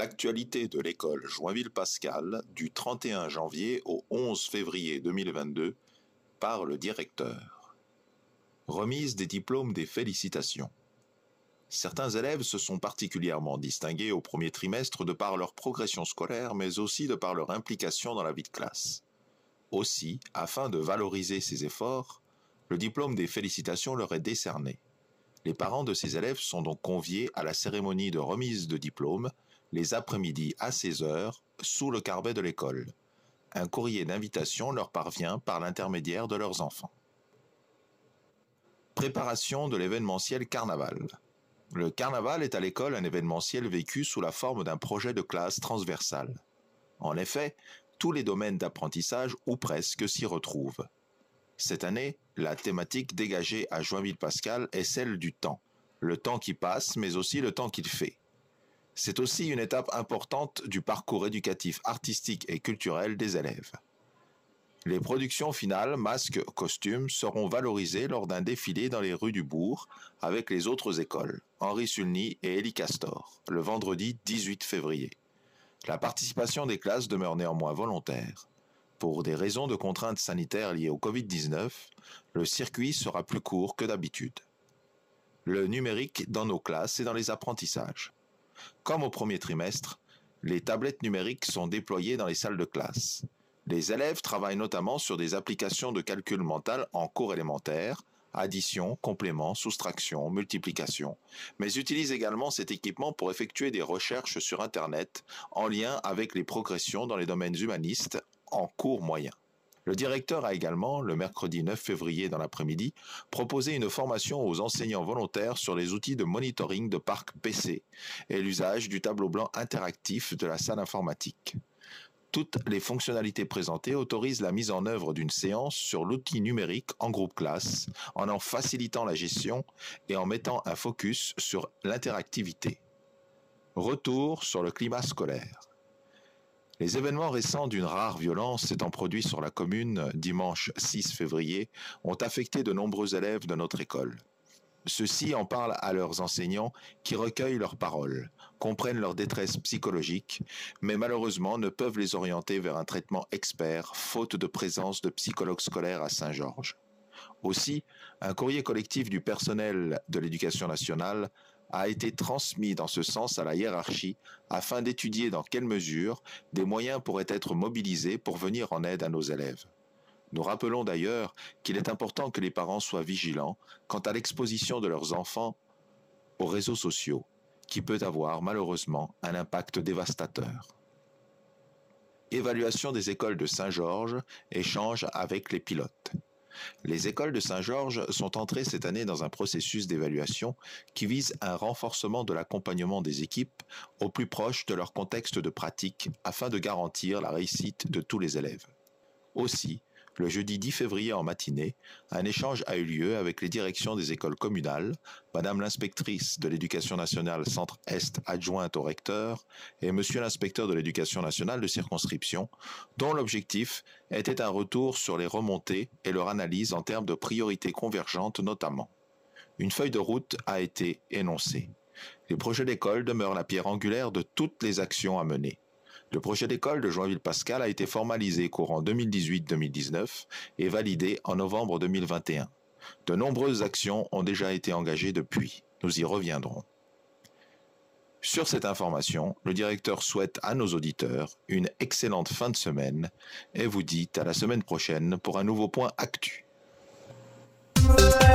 L'actualité de l'école Joinville-Pascal du 31 janvier au 11 février 2022 par le directeur. Remise des diplômes des félicitations. Certains élèves se sont particulièrement distingués au premier trimestre de par leur progression scolaire, mais aussi de par leur implication dans la vie de classe. Aussi, afin de valoriser ces efforts, le diplôme des félicitations leur est décerné. Les parents de ces élèves sont donc conviés à la cérémonie de remise de diplôme les après-midi à 16h sous le carbet de l'école. Un courrier d'invitation leur parvient par l'intermédiaire de leurs enfants. Préparation de l'événementiel carnaval. Le carnaval est à l'école un événementiel vécu sous la forme d'un projet de classe transversal. En effet, tous les domaines d'apprentissage ou presque s'y retrouvent. Cette année, la thématique dégagée à Joinville-Pascal est celle du temps. Le temps qui passe, mais aussi le temps qu'il fait. C'est aussi une étape importante du parcours éducatif, artistique et culturel des élèves. Les productions finales, masques, costumes, seront valorisées lors d'un défilé dans les rues du bourg avec les autres écoles, Henri Sulny et Élie Castor, le vendredi 18 février. La participation des classes demeure néanmoins volontaire. Pour des raisons de contraintes sanitaires liées au Covid-19, le circuit sera plus court que d'habitude. Le numérique dans nos classes et dans les apprentissages. Comme au premier trimestre, les tablettes numériques sont déployées dans les salles de classe. Les élèves travaillent notamment sur des applications de calcul mental en cours élémentaire, addition, complément, soustraction, multiplication, mais utilisent également cet équipement pour effectuer des recherches sur Internet en lien avec les progressions dans les domaines humanistes en cours moyen. Le directeur a également, le mercredi 9 février dans l'après-midi, proposé une formation aux enseignants volontaires sur les outils de monitoring de parc PC et l'usage du tableau blanc interactif de la salle informatique. Toutes les fonctionnalités présentées autorisent la mise en œuvre d'une séance sur l'outil numérique en groupe classe, en facilitant la gestion et en mettant un focus sur l'interactivité. Retour sur le climat scolaire. Les événements récents d'une rare violence s'étant produits sur la commune dimanche 6 février ont affecté de nombreux élèves de notre école. Ceux-ci en parlent à leurs enseignants qui recueillent leurs paroles, comprennent leur détresse psychologique, mais malheureusement ne peuvent les orienter vers un traitement expert, faute de présence de psychologues scolaires à Saint-Georges. Aussi, un courrier collectif du personnel de l'Éducation nationale a été transmis dans ce sens à la hiérarchie afin d'étudier dans quelle mesure des moyens pourraient être mobilisés pour venir en aide à nos élèves. Nous rappelons d'ailleurs qu'il est important que les parents soient vigilants quant à l'exposition de leurs enfants aux réseaux sociaux, qui peut avoir malheureusement un impact dévastateur. Évaluation des écoles de Saint-Georges, échange avec les pilotes. Les écoles de Saint-Georges sont entrées cette année dans un processus d'évaluation qui vise un renforcement de l'accompagnement des équipes au plus proche de leur contexte de pratique afin de garantir la réussite de tous les élèves. Aussi, le jeudi 10 février en matinée, un échange a eu lieu avec les directions des écoles communales, Madame l'inspectrice de l'Éducation nationale Centre-Est adjointe au recteur et Monsieur l'inspecteur de l'Éducation nationale de circonscription, dont l'objectif était un retour sur les remontées et leur analyse en termes de priorités convergentes notamment. Une feuille de route a été énoncée. Les projets d'école demeurent la pierre angulaire de toutes les actions à mener. Le projet d'école de Joinville-Pascal a été formalisé courant 2018-2019 et validé en novembre 2021. De nombreuses actions ont déjà été engagées depuis. Nous y reviendrons. Sur cette information, le directeur souhaite à nos auditeurs une excellente fin de semaine et vous dit à la semaine prochaine pour un nouveau point actu.